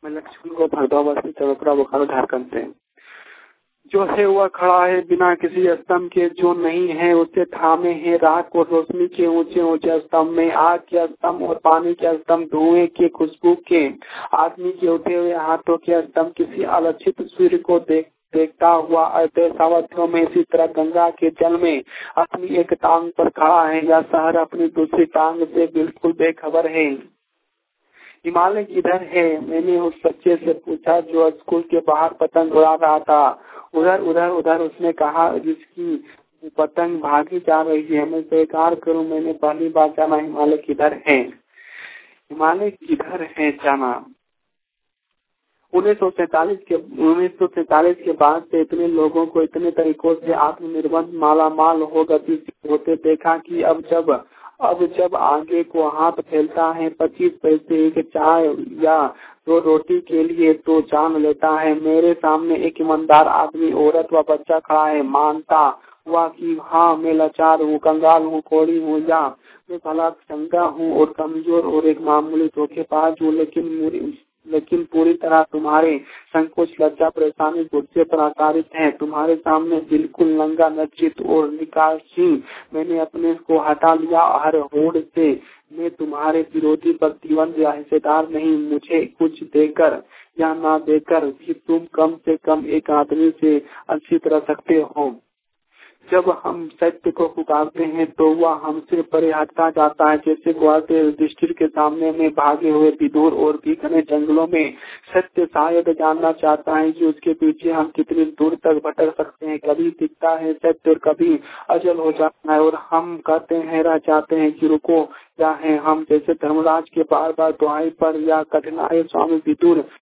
मैं लक्ष्मण को भरद्वाज चौकड़ा बोकारो झारखंड से। जो है वह खड़ा है बिना किसी स्तंभ के, जो नहीं है उसे थामे है राख और रोशनी के ऊंचे ऊंचे स्तंभ में, आग के स्तंभ और पानी के स्तंभ, धुएं के खुशबू के, आदमी के उठे हुए हाथों के स्तंभ, किसी अलक्षित सूर्य को देखता हुआ अवधियों में। इसी तरह गंगा के जल में अपनी एक टांग पर खड़ा है या शहर अपनी दूसरी टांग से बिल्कुल बेखबर है। हिमालय किधर है? मैंने उस बच्चे से पूछा जो स्कूल के बाहर पतंग उड़ा रहा था। उधर उधर उधर उसने कहा, जिसकी पतंग भागी जा रही है। मैं स्वीकार करूं, मैंने पहली बार जाना हिमालय किधर है। हिमालय किधर है जाना 1947 के बाद से इतने लोगों को इतने तरीकों से आत्मनिर्भर मालामाल हो गति होते देखा कि अब जब आगे को हाथ फैलता है 25 पैसे एक चाय या 2 रोटी के लिए तो जान लेता है। मेरे सामने एक ईमानदार आदमी, औरत व बच्चा खड़ा है। मानता हुआ कि हाँ, मैं लाचार हूँ, कंगाल हूँ, कोड़ी हूँ, या मैं भला चंगा हूँ और कमजोर और एक मामूली धोखेबाज हूँ, लेकिन पूरी तरह तुम्हारे संकोच, लज्जा, परेशानी गुस्से पर आधारित है। तुम्हारे सामने बिल्कुल नंगा, नचित और निकासी मैंने अपने को हटा लिया हर होड़ से। मैं तुम्हारे विरोधी प्रतिबंध या हिस्सेदार नहीं। मुझे कुछ देकर या ना देकर भी तुम कम से कम एक आदमी से अच्छी तरह सकते हो। जब हम सत्य को पुकारते हैं तो वह हमसे परे हटता जाता है, जैसे ग्वाल युधिष्ठिर के सामने में भागे हुए विदुर और भी घने जंगलों में सत्य शायद जानना चाहता है कि उसके पीछे हम कितनी दूर तक भटक सकते हैं। कभी दिखता है सत्य और कभी अजल हो जाता है और हम कहते हैं, रह जाते हैं कि रुको, क्या है हम, जैसे धर्मराज के बार बार दुहाई पर या कठिनाई स्वामी विदुर